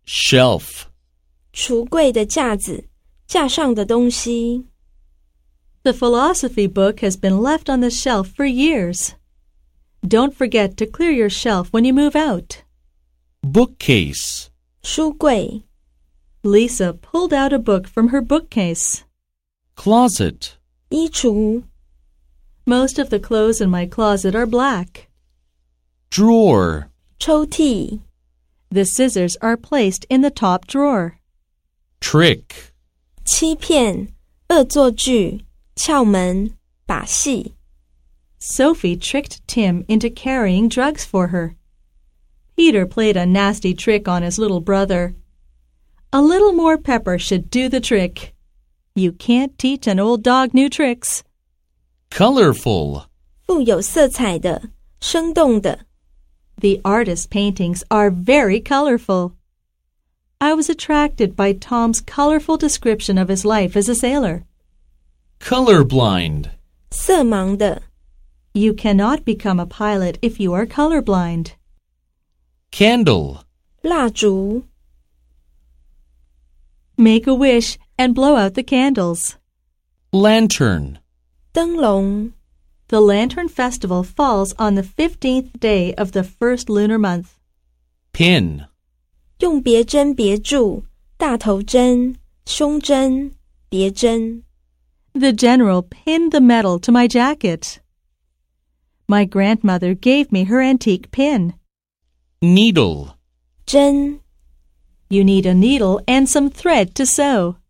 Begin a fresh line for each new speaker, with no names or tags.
Shelf.
橱柜的架子，架上的东西。
The philosophy book has been left on the shelf for years. Don't forget to clear your shelf when you move out.
Bookcase.
书柜。
Lisa pulled out a book from her bookcase.
Closet.
衣橱。
Most of the clothes in my closet are black.
Drawer.
抽屉。
The scissors are placed in the top drawer.
Trick.
欺骗，恶作剧，窍门，把戏。
Sophie tricked Tim into carrying drugs for her. Peter played a nasty trick on his little brother. A little more pepper should do the trick. You can't teach an old dog new tricks.
Colorful.
富有色彩的，生动的。
The artist's paintings are very colorful. I was attracted by Tom's colorful description of his life as a sailor.
Colorblind.
色盲的。
You cannot become a pilot if you are colorblind.
Candle.
蜡烛。
Make a wish and blow out the candles.
Lantern.
灯笼。
The Lantern Festival falls on the 15th day of the first lunar month.
Pin.
用别针别住，大头针，胸针，别针。
The general pinned the medal to my jacket. My grandmother gave me her antique pin.
Needle.
针。
You need a needle and some thread to sew.